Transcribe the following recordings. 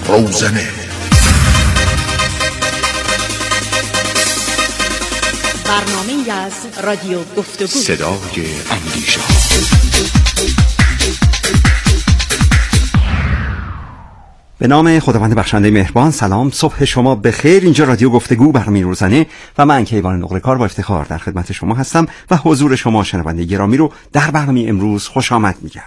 روزنه. برنامه‌ای از رادیو گفتگو، صدای اندیشه. به نام خداوند بخشنده مهربان. سلام، صبح شما بخیر. اینجا رادیو گفتگو برنامه روزانه و من کیوان نقره‌کار با افتخار در خدمت شما هستم و حضور شما شنونده گرامی رو در برنامه امروز خوش آمد میگم.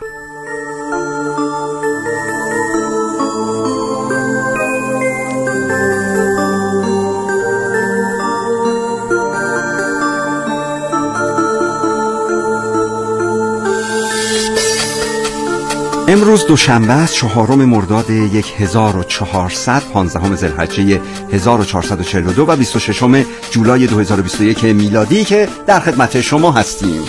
امروز دوشنبه است، 4 مرداد 1400، 15 ذوالحجه 1442 و 26 جولای 2021 میلادی که در خدمت شما هستیم.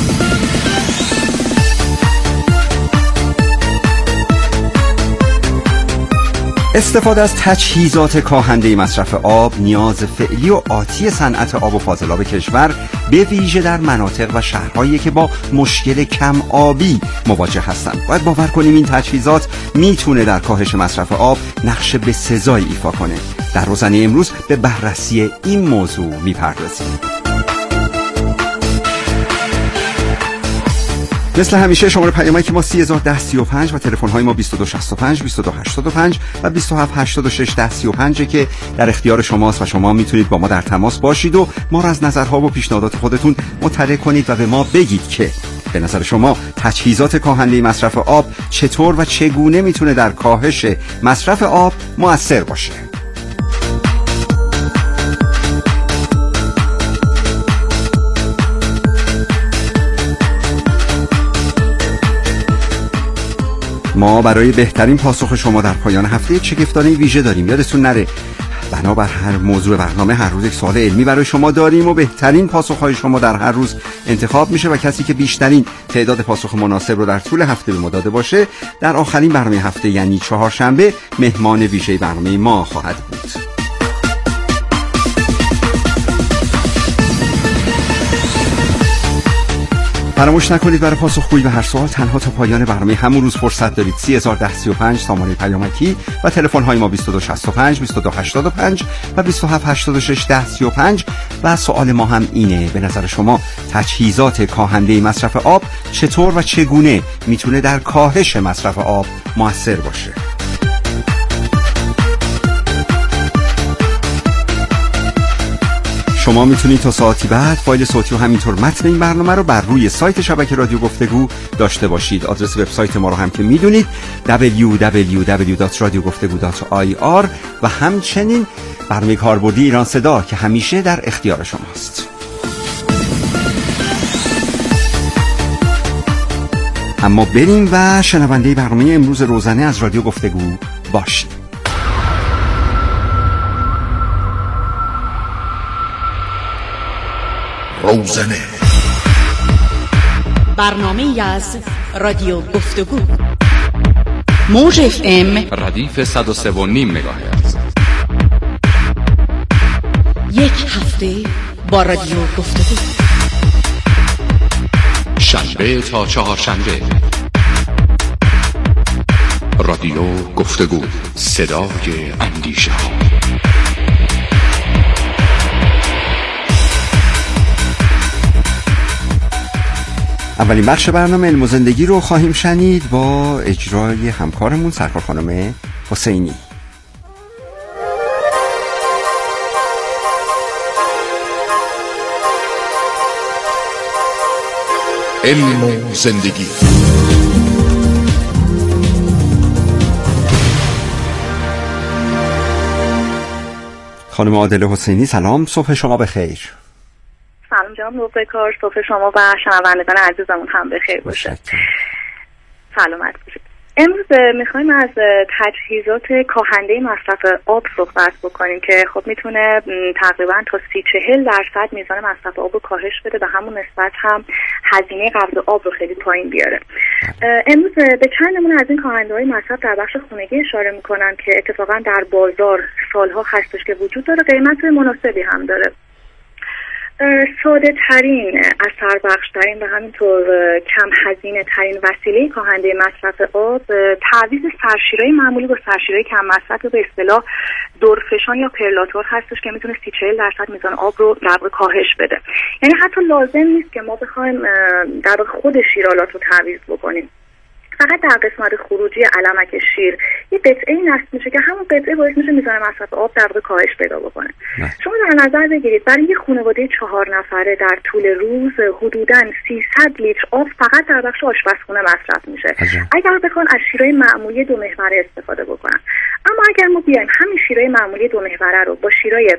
استفاده از تجهیزات کاهنده مصرف آب نیاز فعلی و آتی صنعت آب و فاضلاب کشور، به ویژه در مناطق و شهرهایی که با مشکل کم آبی مواجه هستند. باید باور کنیم این تجهیزات میتونه در کاهش مصرف آب نقش بسزایی ایفا کنه. در روزنه امروز به بررسی این موضوع میپردازیم. مثل همیشه شماره پیامکی که ما 301035 و تلفن های ما 2265 2285 و 27861035 که در اختیار شماست و شما میتونید با ما در تماس باشید و ما را از نظرها و پیشنهادات خودتون مطلع کنید و به ما بگید که به نظر شما تجهیزات کاهنده مصرف آب چطور و چگونه میتونه در کاهش مصرف آب مؤثر باشه. ما برای بهترین پاسخ شما در پایان هفته یک شگفتانه ویژه داریم. یادتون نره بنابر هر موضوع برنامه هر روز یک سوال علمی برای شما داریم و بهترین پاسخ‌های شما در هر روز انتخاب میشه و کسی که بیشترین تعداد پاسخ مناسب رو در طول هفته به ما داده باشه در آخرین برنامه هفته یعنی چهارشنبه مهمان ویژه برنامه ما خواهد بود. فراموش نکنید برای پاسخگویی به هر سوال تنها تا پایان برنامه همون روز فرصت دارید. 301035 سامانه پیامکی و تلفن های ما 2265 2285 و 27861035 و سوال ما هم اینه: به نظر شما تجهیزات کاهنده مصرف آب چطور و چگونه میتونه در کاهش مصرف آب مؤثر باشه؟ شما میتونید تا ساعتی بعد فایل صوتی و همینطور متن این برنامه رو بر روی سایت شبکه رادیو گفتگو داشته باشید. آدرس وبسایت ما رو هم که میدونید www.radiogoftegu.ir و همچنین برنامه کاربردی ایران صدا که همیشه در اختیار شماست. اما بریم و شنونده برنامه امروز روزانه از رادیو گفتگو باشیم. روزنه، برنامه‌ای از رادیو گفتگو، موج FM ردیف 103.5 مگاهرتز. یک هفته با رادیو گفتگو، شنبه تا چهارشنبه. رادیو گفتگو، صدای اندیشه. اولین بخش برنامه علم و زندگی رو خواهیم شنید با اجرای همکارمون سرکار خانم حسینی. علم و زندگی. خانم عادل حسینی سلام، صبح شما بخیر. سلام جناب نقره‌کار، صبح شما و شنوندگان عزیزمون هم بخیر باشه. سلامت باشید. امروز میخوایم از تجهیزات کاهنده مصرف آب صحبت بکنیم که خب میتونه تقریبا تا 30-40% میزان مصرف آب رو کاهش بده، به همون نسبت هم هزینه قبض آب رو خیلی پایین بیاره. امروز به چند نمونه از این کاهنده‌های مصرف در بخش خانگی اشاره میکنم که اتفاقا در بازار سالها هستش که وجود داره، قیمت مناسبی هم داره. ساده ترین، اثر بخش ترین و همینطور کم هزینه ترین وسیله کاهنده مصرف آب تعویض سرشیرهای معمولی با سرشیرهای کم مصرف به اصطلاح دورفشان یا پرلاتور هستش که میتونه 30-40% میزان آب رو در واقع کاهش بده. یعنی حتی لازم نیست که ما بخوایم در واقع خود شیرالات رو تعویض بکنیم. فقط در قسمت خروجی علمک شیر یه قطعه‌ای نصب میشه که همون قطعه باعث میشه میزان مصرف آب در واقع کاهش پیدا بکنه. شما در نظر بگیرید برای یه خانواده 4 نفره در طول روز حدوداً 300 لیتر آب فقط در بخش آشپزخونه مصرف میشه. اگر بخوان از شیرای معمولی 2 محوره استفاده بکنن. اما اگر ما بیایم همین شیرای معمولی 2 محوره رو با شیرای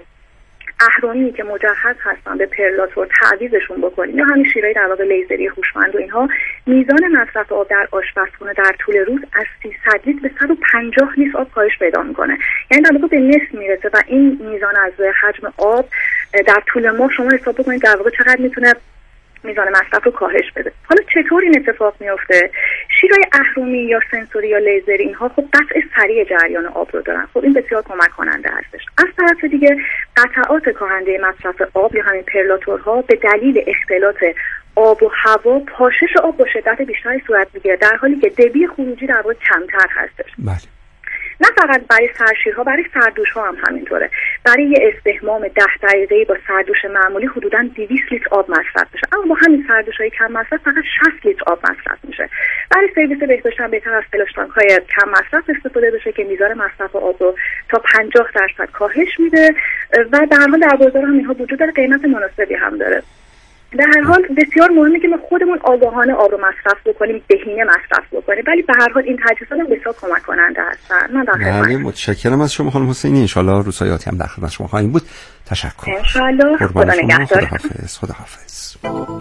اهرمی که مجهز هستن به پرلاتور تعویضشون بکنیم یا همین شیرای در واقع لیزری هوشمند و اینها، میزان مصرف آب در آشپزخونه در طول روز از 300 لیتر به 150 لیتر آب کاهش پیدا میکنه. یعنی در واقع به نصف میرسه و این میزان از حجم آب در طول ماه شما حساب بکنید در واقع چقدر میتونه میزان مصرف رو کاهش بده. حالا چطور این اتفاق میفته؟ شیرای اهرمی یا سنسوری یا لیزری اینها خب قطع سریع جریان آب رو دارن. خب این بسیار کمک کننده هستش. از طرف دیگه قطعات کاهنده مصرف آب یا همین پرلاتورها به دلیل اختلاط آب و هوا پاشش آب با شدت بیشتری صورت میگیره، در حالی که دبی خروجی در واقع کمتر هستش. بله. نه فقط برای سرشیرها، برای سردوش‌ها هم همینطوره. برای یه استحمام 10 دقیقه‌ای با سردوش معمولی حدوداً 200 لیتر آب مصرف میشه، اما با همین سردوش‌های کم مصرف فقط 60 لیتر آب مصرف میشه. برای سرویس بهداشت هم بهتر از فلاش تانک‌های کم مصرف استفاده بشه که میزان مصرف آب رو تا 50% کاهش میده و در حال در بازار هم اینها وجود داره، قیمت مناسبی هم داره. در هر حال بسیار مهمه که ما خودمون آگاهانه آب رو مصرف بکنیم، بهینه مصرف بکنیم، ولی به هر حال این تجهیزات هم بسیار کمک کننده هستن. من در خدمتم. متشکرم از شما خانم حسینی. ان شاءالله روزهای آتی هم در خدمت شما خواهیم بود. تشکر. ان شاءالله. خدا نگهدار. خداحافظ.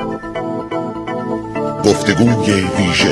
گفتگوی ویژه.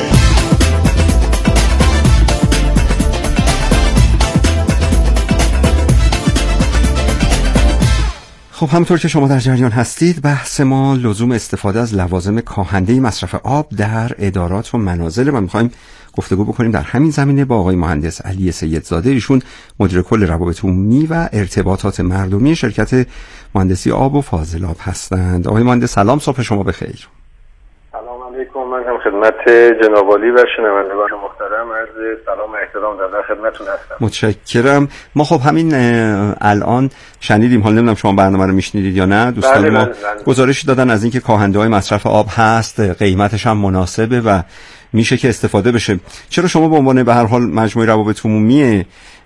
خب همونطور که شما در جریان هستید، بحث ما لزوم استفاده از لوازم کاهنده مصرف آب در ادارات و منازل و می‌خوایم گفتگو بکنیم در همین زمینه با آقای مهندس علی سیدزاده. ایشون مدیر کل روابط عمومی و ارتباطات مردمی شرکت مهندسی آب و فاضلاب هستند. آقای مهندس سلام، صبح شما بخیر. سلام علیکم. من هم خدمت جناب عالی و شنوندگان محترم عرض سلام و احترام در خدمتتون هستم. متشکرم. ما خب همین الان شنیدیم، حالا نمیدونم شما برنامه رو میشنیدید یا نه، دوستان ما گزارشی دادن از اینکه کاهنده‌های مصرف آب هست، قیمتش هم مناسبه و میشه که استفاده بشه. چرا شما به عنوان به هر حال مجموعه روابط عمومی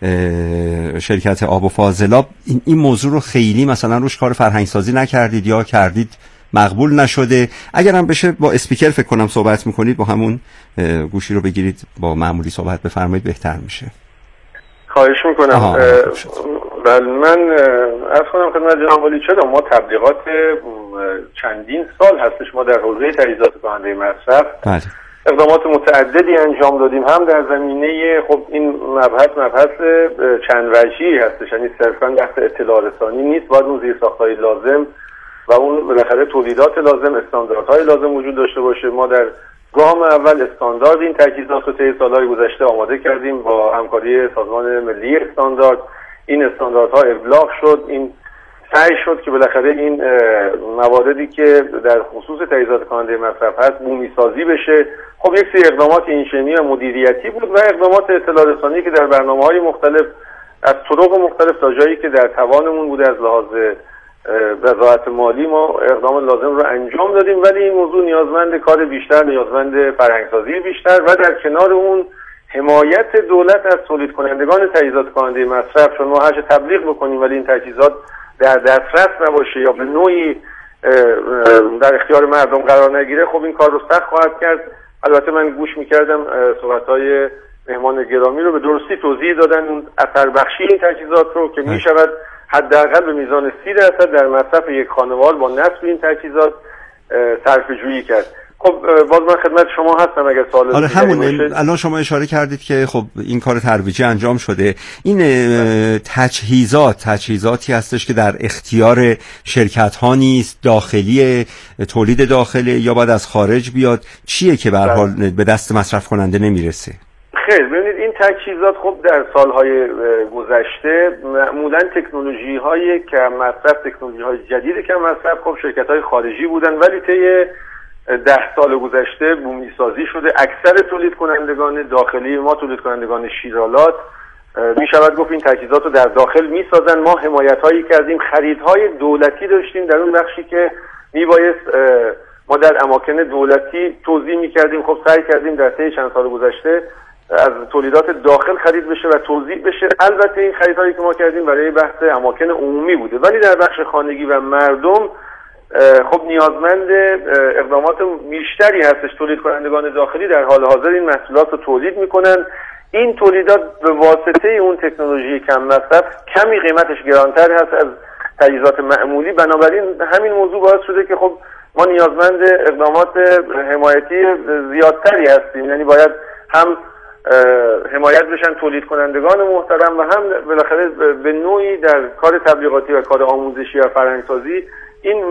شرکت آب و فاضلاب این موضوع رو خیلی مثلا روش کار فرهنگ سازی نکردید یا کردید مقبول نشده؟ اگر هم بشه با اسپیکر فکر کنم صحبت میکنید، با همون گوشی رو بگیرید با معمولی صحبت بفرمایید بهتر میشه. خواهش میکنم. بله، من عرض کنم خدمت جناب عالی، چرا ما تبلیغات چندین سال هستش ما در حوزه تجهیزات کاهنده مصرف اقدامات متعددی انجام دادیم، هم در زمینه خب این مبحث چند وجهی هستش، یعنی صرفا بحث اطلاع رسانی نیست، باید اون زیرساخت‌های لازم و اون بالاخره تولیدات لازم، استانداردهای لازم وجود داشته باشه. ما در گام اول استاندارد این تجهیزات رو طی سالهای گذشته آماده کردیم با همکاری سازمان ملی استاندارد. این استانداردها ابلاغ شد، این سعی شد که بالاخره این مواردی که در خصوص تجهیزات کاهنده مصرف هست بومی سازی بشه. خب یک سری اقدامات اینشنی و مدیریتی بود و اقدامات اطلاع رسانی که در برنامه‌های مختلف از طرق مختلف تا جایی که در توانمون بود از لحاظ وضاحت مالی ما اقدام لازم رو انجام دادیم، ولی این موضوع نیازمند کار بیشتر، نیازمند فرهنگسازی بیشتر و در کنار اون حمایت دولت از تولید کنندگان تجهیزات کاهنده مصرف. چون ما هرچه تبلیغ بکنیم ولی این تجهیزات در دسترس نباشه یا به نوعی در اختیار مردم قرار نگیره، خب این کار رو سخت خواهد کرد. البته من گوش میکردم صحبت‌های مهمان گرامی رو، به درستی توضیح دادن اون اثر بخشی این تجهیزات رو که میشود حداقل به میزان 30% در مصرف یک خانوار با نصب این تجهیزات صرفه‌جویی کرد. خب باز من خدمت شما هستم اگر سوال آره همون الان شما اشاره کردید که خب این کار ترویجی انجام شده. این تجهیزاتی هستش که در اختیار شرکت ها نیست، داخلی تولید داخله یا باید از خارج بیاد؟ چیه که به هر حال به دست مصرف کننده نمیرسه؟ خیر، ببینید این تجهیزات خب در سالهای گذشته معمولا تکنولوژی‌های کم مصرف، تکنولوژی‌های جدید کم مصرف خب شرکت‌های خارجی بودن، ولی طی 10 سال گذشته بومی سازی شده. اکثر تولید کنندگان داخلی ما، تولید کنندگان شیرالات، می شود گفت این تجهیزات رو در داخل می سازن. ما حمایت‌هایی کردیم، خریدهای دولتی داشتیم در اون بخشی که می بایست ما در اماکن دولتی توزیع می کردیم. خب سعی کردیم در طی چند سال گذشته از تولیدات داخل خرید بشه و توزیع بشه. البته این خریدهایی که ما کردیم برای بحث اماکن عمومی بوده، ولی در بخش خانگی و مردم خب نیازمند اقدامات بیشتری هستش. تولید کنندگان داخلی در حال حاضر این محصولات رو تولید میکنن. این تولیدات به واسطه اون تکنولوژی کم مصرف کمی قیمتش گرانتر هست از تجهیزات معمولی، بنابراین همین موضوع باعث شده که خب ما نیازمند اقدامات حمایتی زیادتری هستیم. یعنی باید هم حمایت بشن تولید کنندگان محترم و هم بالاخره به نوعی در کار تبلیغاتی و کار آموزشی و فرهنگسازی این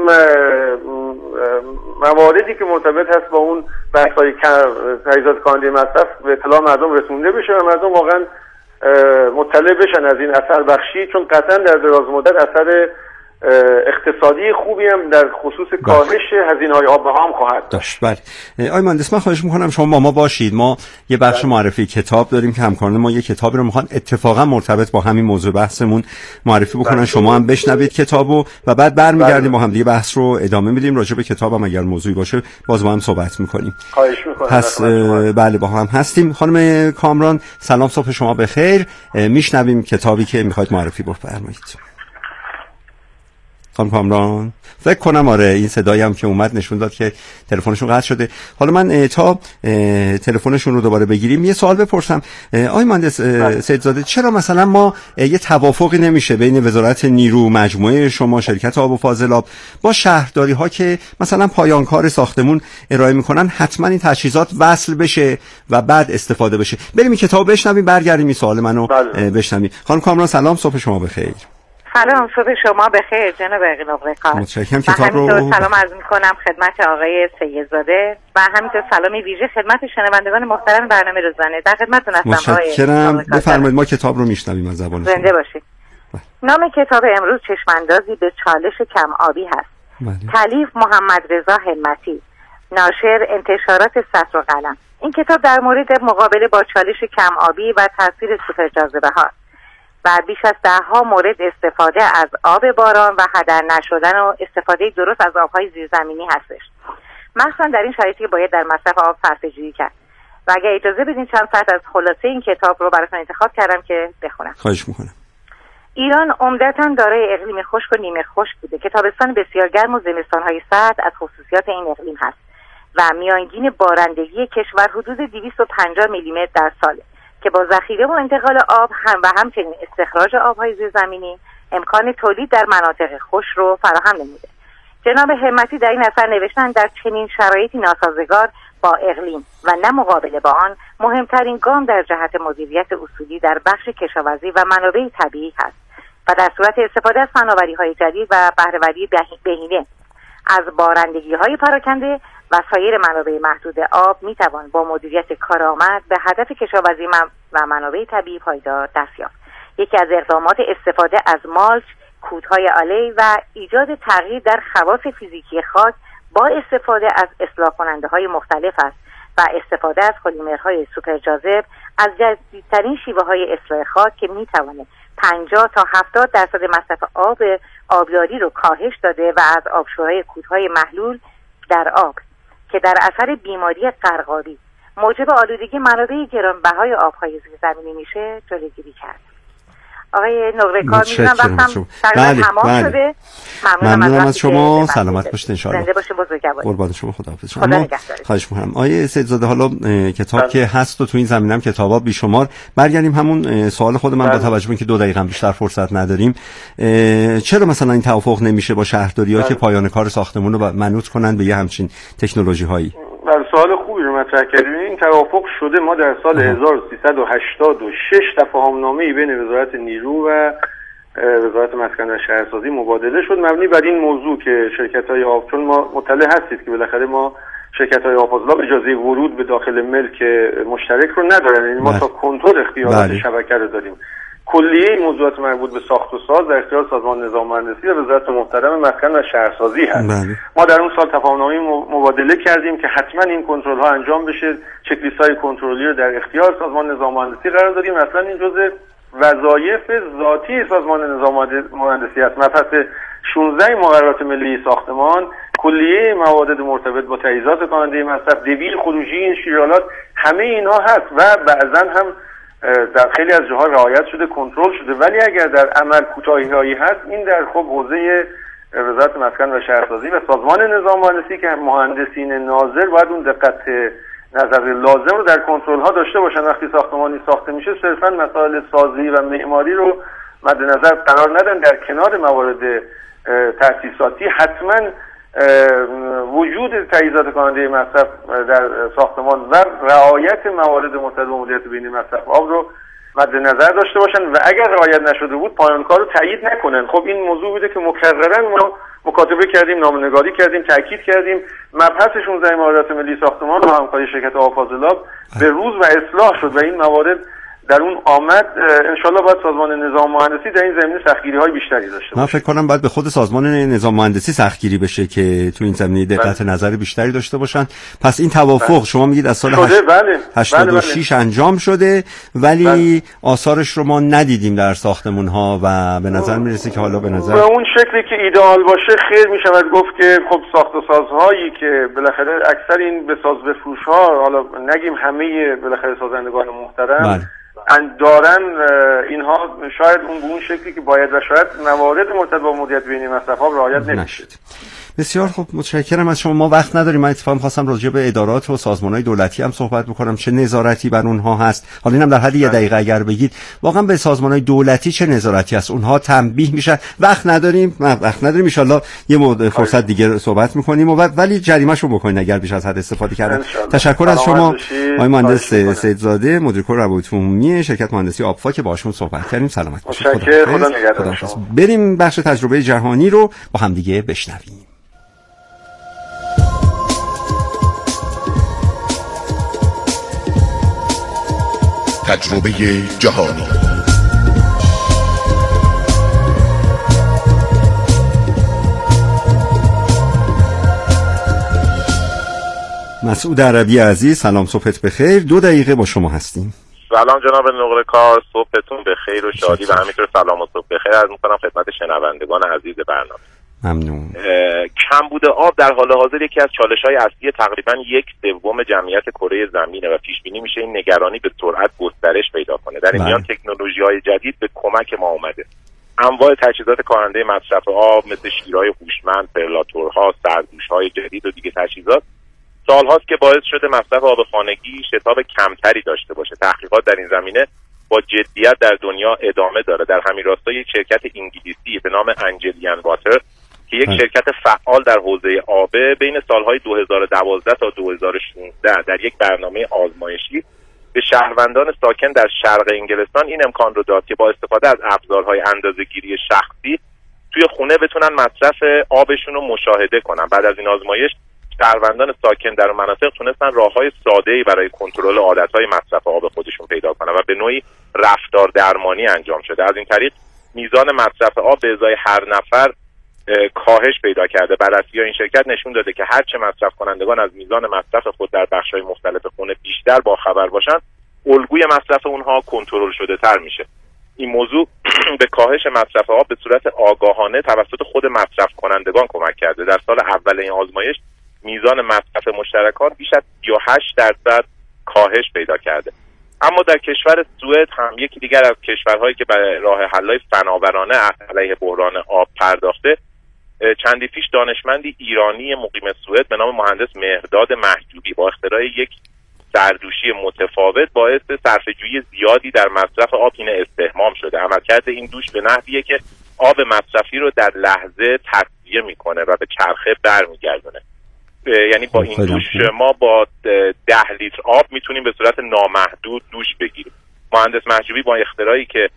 مواردی که مرتبط هست با اون بحث‌های تجهیزات کاهنده مصرف به اطلاع مردم رسونده بشه و مردم واقعا مطلع بشن از این اثر بخشی، چون قطعا در دراز مدت اثر اقتصادی خوبی هم در خصوص کاهش هزینه‌های آب و هوا خواهد داشت. بله. آقای مهندس، من خواهش می‌کنم شما با ما باشید. ما یه بخش معرفی کتاب داریم که همکاران ما یه کتابی رو می‌خوان اتفاقا مرتبط با همین موضوع بحثمون معرفی بکنن. شما هم بشنوید کتابو و بعد برمیگردیم با هم دیگه بحث رو ادامه میدیم. راجع به کتابم اگر موضوعی باشه باز با هم صحبت می‌کنیم. خواهش می‌کنم. پس بله با هم هستیم. خانم کامران سلام، صبح شما بخیر. میشنویم کتابی که می‌خواید معرفی بفرمایید. خانم کامران، فکر کنم آره این صدایی هم که اومد نشون داد که تلفنشون قطع شده. حالا من تا تلفنشون رو دوباره بگیریم یه سوال بپرسم. آقای مهندس سیدزاده، چرا مثلا ما یه توافقی نمیشه بین وزارت نیرو، مجموعه شما، شرکت آب و فاضلاب با شهرداری ها که مثلا پایانکار ساختمون ارائه میکنن حتما این تجهیزات وصل بشه و بعد استفاده بشه؟ بریم این کتاب بشنویم برگردیم این سوال منو بشنویم. خانم کامران سلام، صبح شما بخیر. سلام، صبح شما بخیر جناب آقای نوبرکار. متشکرم. کتاب رو سلام عرض می‌کنم خدمت آقای سیدزاده و همینطور سلام ویژه خدمت شنوندگان محترم برنامه روزانه. در خدمتتون هستم. متشکرم. بفرمایید، ما کتاب رو میشنویم از زبان شما. زنده باشید. نام کتاب امروز چشماندازی به چالش کم آبی هست. تالیف محمد رضا همتی، ناشر انتشارات سطر و قلم. این کتاب در مورد مقابله با چالش کم آبی و تاثیر سوپرجاذبه ها و بیش از 10 مورد استفاده از آب باران و هدر نشدن و استفاده درست از آبهای زیرزمینی هستش، مخصوصا در این شرایطی که باید در مصرف آب صرفه‌جویی کرد. و اگه اجازه بدین چند ساعت از خلاصه این کتاب رو براتون انتخاب کردم که بخونم. خواهش میکنم. ایران عمدتاً دارای اقلیم خشک و نیمه خشک بوده که تابستان بسیار گرم و زمستان‌های سرد از خصوصیات این اقلیم هست و میانگین بارندگی کشور حدود 250 میلیمتر در ساله که با ذخیره و انتقال آب هم و همچنین استخراج آبهای زیرزمینی امکان تولید در مناطق خشک رو فراهم نموده. جناب همتی در این اثر نوشتن در چنین شرایطی ناسازگار با اقلیم و نه مقابله با آن مهمترین گام در جهت مدیریت اصولی در بخش کشاورزی و منابع طبیعی هست و در صورت استفاده از فناوری‌های جدید و بهره‌وری بهینه از بارندگی‌های پراکنده و سایر منابع محدود آب میتوان با مدیریت کارآمد به هدف کشاورزی و منابع طبیعی پایدار دست یافت. یکی از اقدامات استفاده از مالچ، کودهای آلی و ایجاد تغییر در خواص فیزیکی خاک با استفاده از اصلاح کننده های مختلف است و استفاده از پلیمرهای سوپرجاذب از جدیدترین شیوه های اصلاح خاک که میتواند 50 تا 70% مصرف آبیاری رو کاهش داده و از آبشورهای کودهای محلول در آب که در اثر بیماری قرقابی موجب آلودگی منابع گرانبهای آبهای زیرزمینی میشه جلوگیری کرد. آقای نوبرکار میدونم وقتم تقریبا تمام شده. ممنونم از شما. سلامت باشید ان شاء الله. زنده باشید بزرگوار. قربان شما، خداحافظ. شما خواهش می‌کنم. آقای سیدزاده، حالا کتاب که هست و تو این زمینم کتابا بیشمار، برگردیم همون سوال خود من با توجه به اینکه 2 دقیقه بیشتر فرصت نداریم. چرا مثلا این توافق نمیشه با شهرداری‌ها که پایان کار ساختمون رو منوط کنن به یه همچین تکنولوژی‌هایی؟ سوال خوبی رو مطرح کردیم. این توافق شده. ما در سال 1386 تفاهم‌نامه‌ای بین وزارت نیرو و وزارت مسکن و شهرسازی مبادله شد مبنی بر این موضوع که شرکت‌های آب، چون ما مطلع هستید که بالاخره ما شرکت‌های آب‌فاضلاب اجازه ورود به داخل ملک مشترک رو ندارن. یعنی ما تا کنترل اختیارات شبکه رو داریم. کلیه موضوعات مربوط به ساخت و ساز در اختیار سازمان نظام مهندسی و وزارت محترم مسکن و شهرسازی هست. ما در اون سال تفاهم‌نامه مبادله کردیم که حتما این کنترل ها انجام بشه. چک لیست های کنترلی رو در اختیار سازمان نظام مهندسی قرار دادیم. اصلا این جزء وظایف ذاتی سازمان نظام مهندسی است. مبحث 16 مقررات ملی ساختمان، کلیه موارد مرتبط با تجهیزات کننده مصرف، دبیر خروجی این شیرالات، همه اینها هست و بعضا هم در خیلی از جاها رعایت شده، کنترل شده. ولی اگر در عمل کوتاهی‌هایی هست، این در خب حوزه وزارت مسکن و شهرسازی و سازمان نظام مهندسی که مهندسین ناظر باید اون دقت نظر لازم رو در کنترل ها داشته باشن. وقتی ساختمانی ساخته میشه صرفا مسائل سازی و معماری رو مد نظر قرار ندن، در کنار موارد تأسیساتی حتما وجود تجهیزات کننده مصرف در ساختمان و رعایت موارد مرتبط با مدیریت بین مصرف آب رو مد نظر داشته باشن و اگر رعایت نشده بود پایان کار رو تایید نکنن. خب این موضوع بوده که مکررا ما مکاتبه کردیم، نامه‌نگاری کردیم، تاکید کردیم. مبحث 16 مقررات ملی ساختمان با همکاری شرکت آب‌فاضلاب به روز و اصلاح شد و این موارد در اون آمد. انشالله باید سازمان نظام مهندسی در این زمینه سختگیری‌های بیشتری داشته باشه. من فکر کنم باید به خود سازمان نظام مهندسی سختگیری بشه که تو این زمینه دقت نظر بیشتری داشته باشن. پس این توافق شما میگید از سال 86 انجام شده ولی آثارش رو ما ندیدیم در ساختمان‌ها و به نظر میرسه که حالا به نظر به اون شکلی که ایدئال باشه خیر میشود گفت که خب ساخت و سازهایی که بالاخره اکثر این به ساز بفروش‌ها، حالا نگیم همه بالاخره سازندگان محترم دارن، اینها شاید اون به اون شکلی که باید و شاید موارد مرتبط با مدیریت بین مصرف ها رعایت نمیشه. بسیار خوب، متشکرم از شما. ما وقت نداریم. من اتفاقا خواستم راجع به ادارات و سازمان‌های دولتی هم صحبت بکنم، چه نظارتی بر اونها هست. حالا اینم در حد 1 دقیقه اگر بگید واقعا به سازمان‌های دولتی چه نظارتی هست، اونها تنبیه میشن. وقت نداریم ان شاءالله یه فرصت دیگه صحبت می‌کنیم ولی جریمه‌شو بکنین اگر بیش از حد استفاده کردن. تشکر از شما آقای مهندس سیدزاده، مدیر کل روابط عمومی شرکت مهندسی آبفا که باهاشون صحبت کردیم. سلامت باشید. خدا نگهدار شما. بریم بخش تجربه جهانی رو با هم دیگه بشنویم. تجربه جهانی. مسعود عربی عزیز، سلام، صبحت بخیر. 2 دقیقه با شما هستیم. سلام جناب نقره کار، صبحتون بخیر و شادی و همینطور سلام و صبح بخیر عرض می‌کنم خدمت شنوندگان عزیز برنامه. ممنون. کمبود آب در حال حاضر یکی از چالش‌های اصلی تقریباً 1/3 جمعیت کره زمینه و پیش بینی میشه این نگرانی به سرعت گسترش پیدا کنه. در این میان تکنولوژی‌های جدید به کمک ما اومده. انواع تجهیزات کارنده مصرف آب مثل شیرهای هوشمند، پرلاتورها، سردوش‌های جدید و دیگه تجهیزات سال‌هاست که باعث شده مصرف آب خانگی شتاب کمتری داشته باشه. تحقیقات در این زمینه با جدیت در دنیا ادامه داره. در همین راستا یک شرکت انگلیسی به نام انجلیان واتر که یک شرکت فعال در حوزه آب بین سالهای 2012 تا 2016 در یک برنامه آزمایشی به شهروندان ساکن در شرق انگلستان این امکان رو داد که با استفاده از ابزارهای اندازه‌گیری شخصی توی خونه بتونن مصرف آبشون رو مشاهده کنن. بعد از این آزمایش شهروندان ساکن در مناطق تونستن راه‌های ساده‌ای برای کنترل عادت‌های مصرف آب خودشون پیدا کنن و به نوعی رفتار درمانی انجام شده. از این طریق میزان مصرف آب به ازای هر نفر کاهش پیدا کرده. بررسی این شرکت نشون داده که هرچه مصرف کنندگان از میزان مصرف خود در بخش‌های مختلف خونه بیشتر باخبر باشن، الگوی مصرف اونها کنترل شده تر میشه. این موضوع به کاهش مصرف آب به صورت آگاهانه توسط خود مصرف کنندگان کمک کرده. در سال اول این آزمایش میزان مصرف مشترکان بیش از 38% کاهش پیدا کرده. اما در کشور سوئد هم یکی دیگر از کشورهایی که برای راه حل‌های فناورانه علیه بحران آب پرداخته، چندی پیش دانشمندی ایرانی مقیم سوئد به نام مهندس مهرداد محجوبی با اختراع یک سردوشی متفاوت باعث صرفه‌جویی زیادی در مصرف آب این استحمام شده. عملکرد این دوش به نحویه که آب مصرفی رو در لحظه تصفیه میکنه و به چرخه برمیگردونه. یعنی با این دوش ما با 10 لیتر آب میتونیم به صورت نامحدود دوش بگیریم. مهندس محجوبی با اختراعی که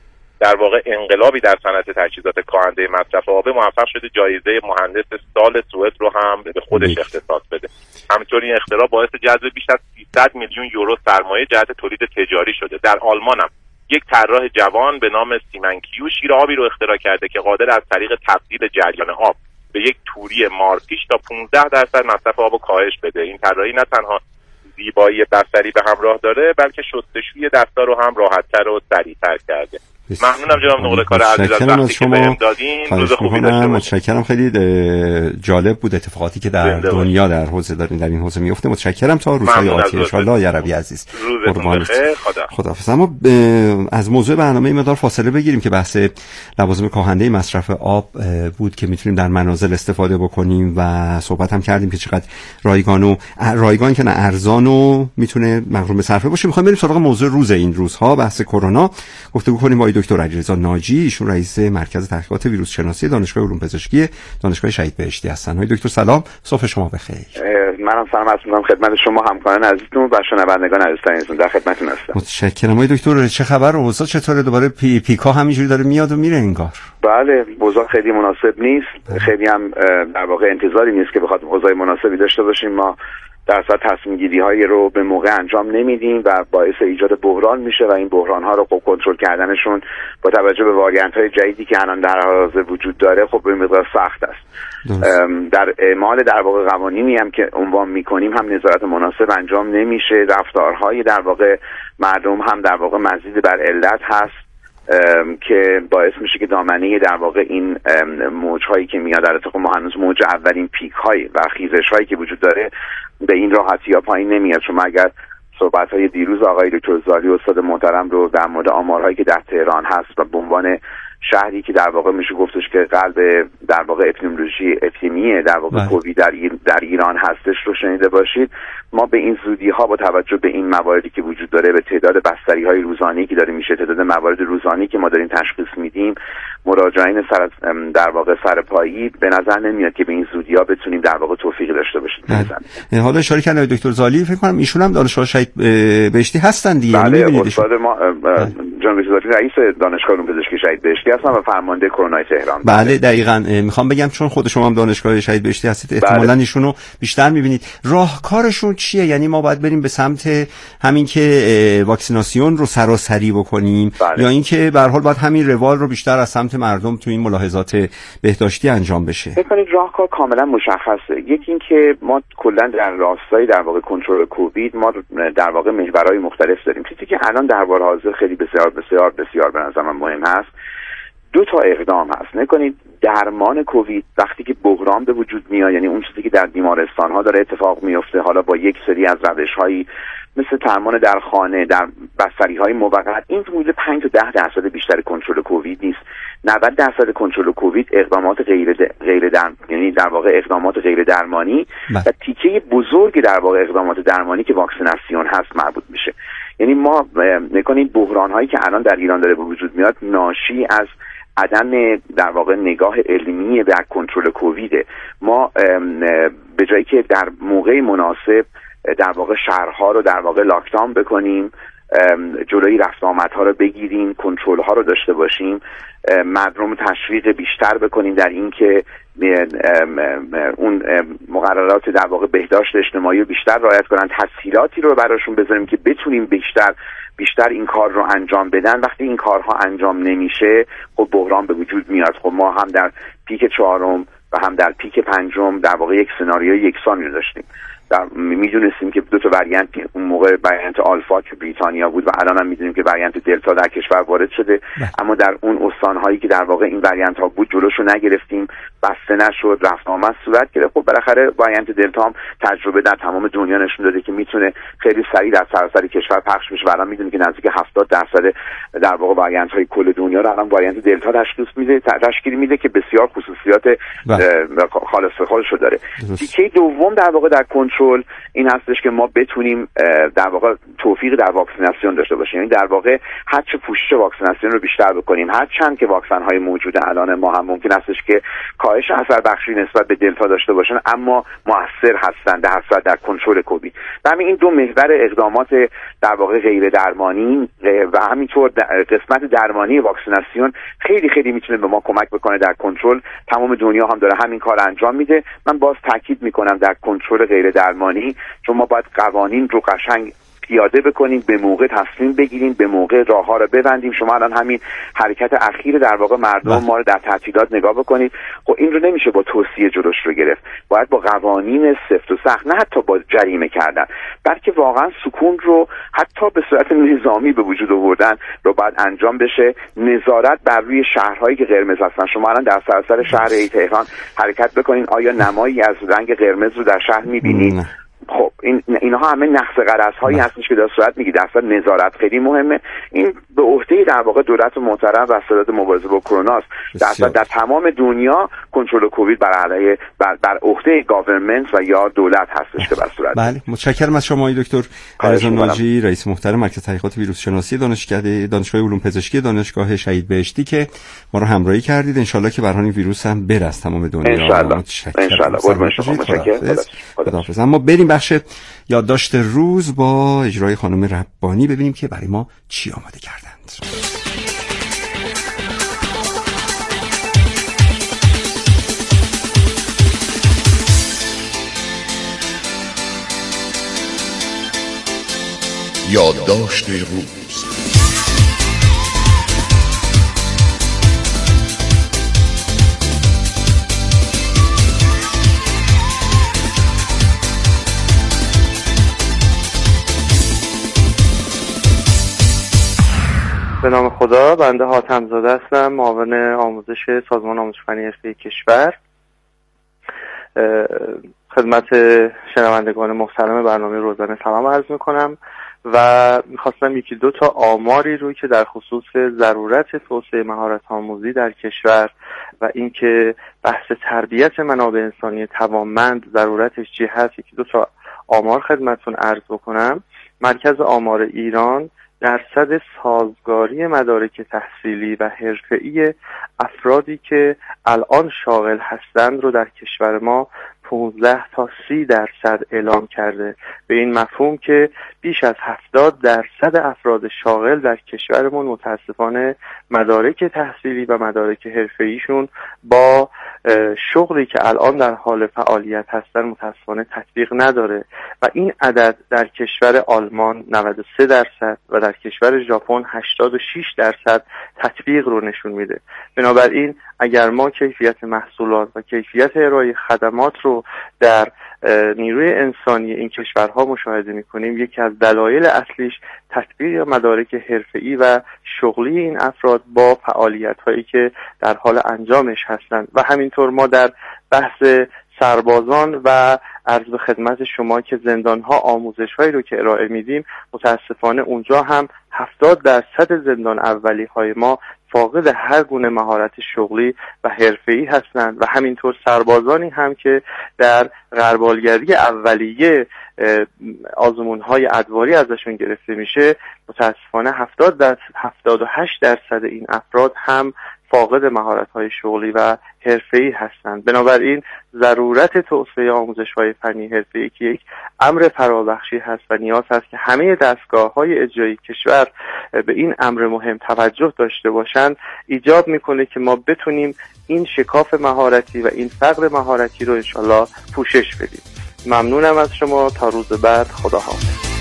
در واقع انقلابی در صنعت تجهیزات کاهنده مصرف آب موفق شده جایزه مهندس سال سوئد رو هم به خودش اختصاص بده. همینطور این اختراع باعث جذب بیش از 300 میلیون یورو سرمایه جهت تولید تجاری شده. در آلمان هم یک طراح جوان به نام سیمنکیو شیر آبی رو اختراع کرده که قادر از طریق تبدیل جریان آب به یک توری مارپیچ تا 15% مصرف آب رو کاهش بده. این طراحی نه تنها زیبایی بصری به همراه داره بلکه شستشوی دستا رو هم راحت‌تر و سریع‌تر کرده. ممنونم جناب نقل کار عزیز از وقتی که بهم دادین. روز خوبی داشته باشید. متشکرم. خیلی جالب بود اتفاقاتی که در دنیا در حوزه دارین در این حوزه میفته. متشکرم. تا روزهای آتی ان شاءالله یا ربی عزیز. روزتون بخیر. خداحافظ. اما از موضوع برنامه مقدار فاصله بگیریم که بحث لوازم کاهنده مصرف آب بود که میتونیم در منازل استفاده بکنیم و صحبت هم کردیم که چقدر رایگان که نه ارزان و میتونه مغروم به صرفه باشه. میخوایم بریم سراغ موضوع روز این روزها، بحث کرونا. گفتگو کنیم با دکتر علیرضا ناجی، ایشون رئیس مرکز تحقیقات ویروس شناسی دانشگاه علوم پزشکی دانشگاه شهید بهشتی هستن. های دکتر سلام، صبح شما بخیر. منم سلام عرض می‌کنم خدمت شما همکاران عزیزتون و شنوندگان عزیزتون. در خدمتتون هستم. متشکرم. های دکتر چه خبر؟ اوضاع چطوره؟ دوباره پیکا همینجوری داره میاد و میره انگار. بله، اوضاع خیلی مناسب نیست. خیلی هم در واقع انتظاری نیست که بخاطر اوضاع مناسبی داشته باشیم. ما در صورت تصمیم گیری هایی رو به موقع انجام نمیدیم و باعث ایجاد بحران میشه و این بحران ها رو خب کنترل کردنشون با توجه به واریانت های جدیدی که الان در حال وجود داره خب به مقدار سخت است. در اعمال در واقع قوانینی هم که عنوان میکنیم هم نظارت مناسب انجام نمیشه. رفتارهای در واقع مردم هم در واقع مزید بر علت هست که باعث میشه که دامنه در واقع این موج هایی که میاد در اتفاق ما هنوز موج اولین پیک های و خیزش هایی که وجود داره به این راحتی یا پایین نمیاد. شما اگر صحبت های دیروز آقای دکتر زالی استاد محترم رو در مورد آمارهایی که در تهران هست و به عنوان شهری که در واقع میشه گفتش که قلب در واقع اپیدمی در واقع کووید در ایران هستش رو شنیده باشید، ما به این زودی ها با توجه به این مواردی که وجود داره، به تعداد بستری های روزانه‌ای که داره میشه، تعداد موارد روزانه‌ای که ما داریم تشخیص میدیم، مراجعین در واقع سرپایی به نظر نمیاد که به این زودی ها بتونیم در واقع توفیق داشته باشیم. حالا اشاره کردن دکتر زالی، فکر کنم ایشون هم دانشگاه شهید بهشتی هستن دیگه. بله، استاد ما جناب زالی رئیس دانشگاه علوم پزشکی شهید بهشتی هستن و فرمانده کرونا تهران. بله دقیقاً. میخوام بگم چون خود شما هم دانشگاه شهید بهشتی هستید احتمالاً ایشونو بیشتر میبینید. راهکارشون چیه؟ یعنی ما باید بریم به سمت همین که واکسیناسیون رو سراسری بکنیم یا اینکه به هر حال باید همین روال رو بیشتر از سمت مردم تو این ملاحظات بهداشتی انجام بشه؟ ببینید راهکار کاملا مشخصه. یکی این که ما کلا در راستای در واقع کنترل کووید ما در واقع محورهای مختلف داریم. چیزی که الان در حال حاضر خیلی بسیار بسیار بسیار به نظر من مهم هست، دو تا اقدام هست. نکنید درمان کووید وقتی که بحران به وجود میاد، یعنی اون چیزی که در بیمارستان ها داره اتفاق میفته، حالا با یک سری از روش هایی مثل درمان در خانه، در بستری های موقت، این حدود 5 تا 10% بیشتر کنترل کووید نیست. 90% کنترل کووید اقدامات یعنی در واقع اقدامات غیر درمانی و تیکه بزرگ در واقع اقدامات درمانی که واکسیناسیون هست مربوط میشه. یعنی ما نکنید بحران هایی که الان در ایران داره به وجود میاد ناشی از عدم در واقع نگاه علمی در کنترل کوویده. ما به جایی که در موقع مناسب در واقع شهرها رو در واقع لاکداون بکنیم، جلوی رفت آمدها رو بگیریم، کنترل ها رو داشته باشیم، مردم تشویق بیشتر بکنیم در این که اون مقررات در واقع بهداشت اجتماعی رو بیشتر رعایت کنن، تسهیلاتی رو براشون بذاریم که بتونیم بیشتر این کار رو انجام بدن. وقتی این کارها انجام نمیشه خب بحران به وجود میاد. خب ما هم در پیک 4 و هم در پیک 5 در واقع یک سناریوی یکسانی رو داشتیم. میدونستیم که دو تا وریانت، اون موقع وریانت آلفا که بریتانیا بود و الان هم میدونیم که وریانت دلتا در کشور وارد شده، اما در اون استان‌هایی که در واقع این وریانت ها بود جلوشو نگرفتیم، بسته نشد، رفت آمد صورت گرفت. خب بالاخره وریانت دلتا هم تجربه در تمام دنیا نشون داده که میتونه خیلی سریع در سراسر کشور پخش بشه و الان میدونیم که نزدیک 70% در واقع وریانت های کل دنیا رو الان وریانت دلتا تشکیل میده که بسیار خصوصیات خالص خودشو داره. تیکه دوم در واقع در کنترل کنترل این هستش که ما بتونیم در واقع توفیق در واکسیناسیون داشته باشیم. یعنی در واقع هر چه پوشش واکسیناسیون رو بیشتر بکنیم، هر چند که واکسن های موجود الان ما هم ممکن استش که کاهش اثر بخشی نسبت به دلتا داشته باشن، اما مؤثر هستند در صورت در کنترل کووید. و همین این دو محور اقدامات در واقع غیر درمانی و همینطور قسمت درمانی واکسیناسیون خیلی خیلی میتونه به ما کمک بکنه در کنترل. تمام دنیا هم داره همین کار انجام میده. من باز تاکید میکنم در کنترل غیر درمانی چون ما باید قوانین رو قشنگ پیاده بکنیم، به موقع تصمیم بگیریم، به موقع راهها رو ببندیم. شما الان همین حرکت اخیر در واقع مردم ما رو در تعطیلات نگاه بکنید. خب این رو نمیشه با توصیه جلوش رو گرفت، باید با قوانین سفت و سخت، نه حتی با جریمه کردن، بلکه واقعا سکون رو حتی به صورت نظامی به وجود آوردن رو باید انجام بشه. نظارت بر روی شهرهایی که قرمز هستن، شما الان در سراسر شهر تهران حرکت بکنین، آیا نمایی از رنگ قرمز رو در شهر میبینید؟ خب اینها همه نقص قرض‌هایی هستش که در صورت میگی در صورت نظارت خیلی مهمه. این به عهده در واقع دولت محترم و صدات مبارزه با کرونا است. در تمام دنیا کنترل کووید بر عهده گاورمنت و یا دولت هستش که بر صورت. بله، متشکرم از شما دکتر رضا ناجی، رئیس محترم مرکز تحقیقات ویروس شناسی دانشگاه علوم پزشکی دانشگاه شهید بهشتی که ما رو همراهی کردید. ان شاءالله که برهان ویروس هم بره از تمام دنیا. ان شاءالله. قربان شما. متشکرم. خداحافظ. اما بریم بخش یادداشت روز با اجرای خانم ربانی، ببینیم که برای ما چی آماده کردند. یادداشت روز. به نام خدا، بنده حاتم زاده هستم، معاون آموزش سازمان آموزش فنی حرفه‌ای کشور. خدمت شنوندگان محترم برنامه روزانه سلام عرض میکنم و میخواستم یکی دو تا آماری رو که در خصوص ضرورت توسعه مهارت آموزی در کشور و اینکه بحث تربیت منابع انسانی توانمند ضرورتش چی هست، یکی دو تا آمار خدمتتون عرض بکنم. مرکز آمار ایران درصد سازگاری مدارک تحصیلی و حرفه‌ای افرادی که الان شاغل هستند رو در کشور ما 15 تا 30% اعلام کرده، به این مفهوم که بیش از 70% افراد شاغل در کشورمون متاسفانه مدارک تحصیلی و مدارک حرفه‌ایشون با شغلی که الان در حال فعالیت هستن متاسفانه تطبیق نداره و این عدد در کشور آلمان 93% و در کشور ژاپن 86% تطبیق رو نشون میده. بنابراین اگر ما کیفیت محصولات و کیفیت ارائه خدمات رو در نیروی انسانی این کشورها مشاهده می‌کنیم، یکی از دلایل اصلیش تطبیق مدارک حرفه‌ای و شغلی این افراد با فعالیت‌هایی که در حال انجامش هستند. و همینطور ما در بحث سربازان و عرض به خدمت شما که زندان‌ها آموزش‌هایی رو که ارائه میدیم، متاسفانه اونجا هم 70% زندان اولی‌های ما فاقد هر گونه مهارت شغلی و حرفه‌ای هستند و همینطور سربازانی هم که در غربالگری اولیه آزمون‌های ادواری ازشون گرفته میشه، متاسفانه 78% این افراد هم فاقد مهارت‌های شغلی و حرفه‌ای هستند. بنابراین ضرورت توسعه آموزش‌های فنی حرفه‌ای که یک امر فرابخشی هست و نیاز هست که همه دستگاه‌های اجرایی کشور به این امر مهم توجه داشته باشند، ایجاب می‌کنه که ما بتونیم این شکاف مهارتی و این فقر مهارتی رو انشالله پوشش بدیم. ممنونم از شما. تا روز بعد، خداحافظ.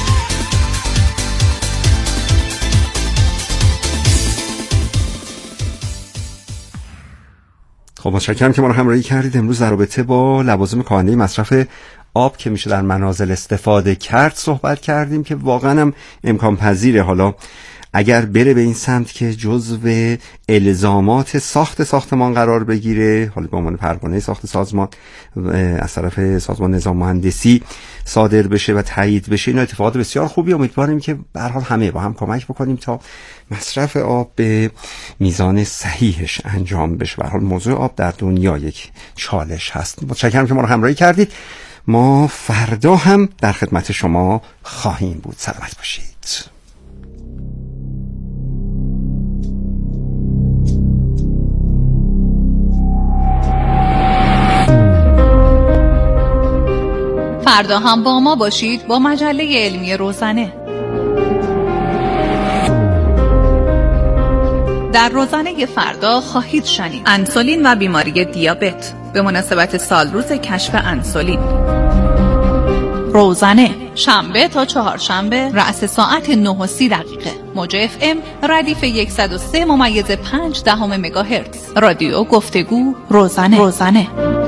خب متشکرم که ما رو همراهی کردید. امروز در رابطه با لوازم کاهنده مصرف آب که میشه در منازل استفاده کرد صحبت کردیم که واقعا هم امکان پذیره. حالا اگر بره به این سمت که جزو الزامات ساختمان قرار بگیره، حالا به عنوان پروانه ساخت سازمان از طرف سازمان نظام مهندسی صادر بشه و تایید بشه، این اتفاقات بسیار خوبی. امیدواریم که به هر حال همه با هم کمک بکنیم تا مصرف آب به میزان صحیحش انجام بشه. به هر حال موضوع آب در دنیا یک چالش هست. متشکرم که ما رو همراهی کردید. ما فردا هم در خدمت شما خواهیم بود. سلامت باشید. فردا هم با ما باشید با مجله علمی روزنه. در روزنه فردا خواهید شنید انسولین و بیماری دیابت به مناسبت سالروز کشف انسولین. روزنه شنبه تا چهارشنبه رأس ساعت 9:30 موج FM ردیف 103.5 مگاهرتز. رادیو گفتگو روزنه.